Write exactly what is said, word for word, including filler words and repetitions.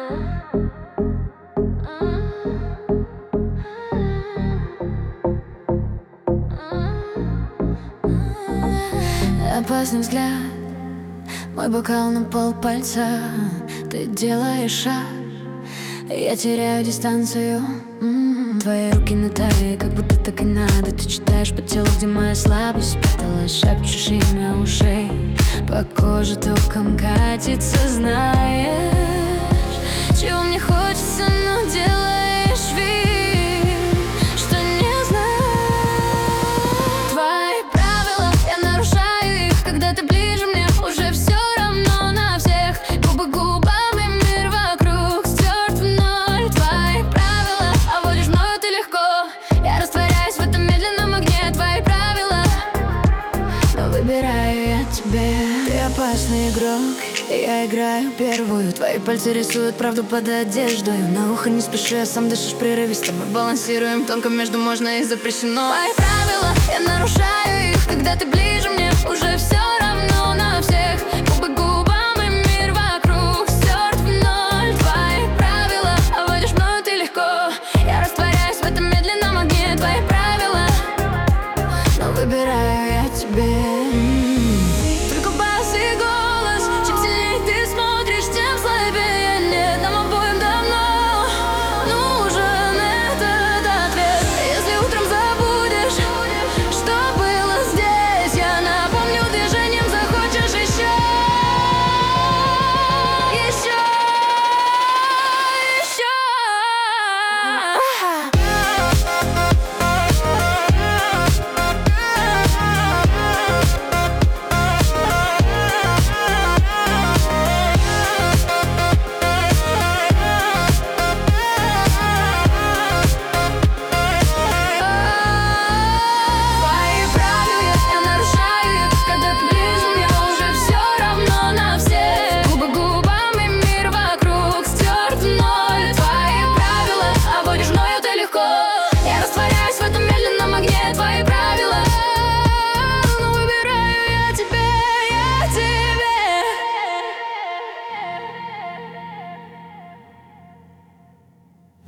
Опасный взгляд, мой бокал на полпальца. Ты делаешь шаг, я теряю дистанцию. М-м-м. Твои руки на талии, как будто так и надо. Ты читаешь по телу, где моя слабость спряталась. Шепчешь имя ушей, по коже током катится. Знаешь, чего мне хочется, но делаешь вид, что не знаешь. Твои правила, я нарушаю их. Когда ты ближе мне, уже все равно на всех. Губы губами, мир вокруг стерт в ноль. Твои правила, а водишь мною ты легко. Я растворяюсь в этом медленном огне. Твои правила, но выбираю я тебе. Ты опасный игрок, я играю первую. Твои пальцы рисуют правду под одеждой. На ухо не спеши, а сам дышишь прерывисто. Мы балансируем тонко между можно и запрещено. Твои правила, я нарушаю их. Когда ты ближе мне, уже все равно на всех.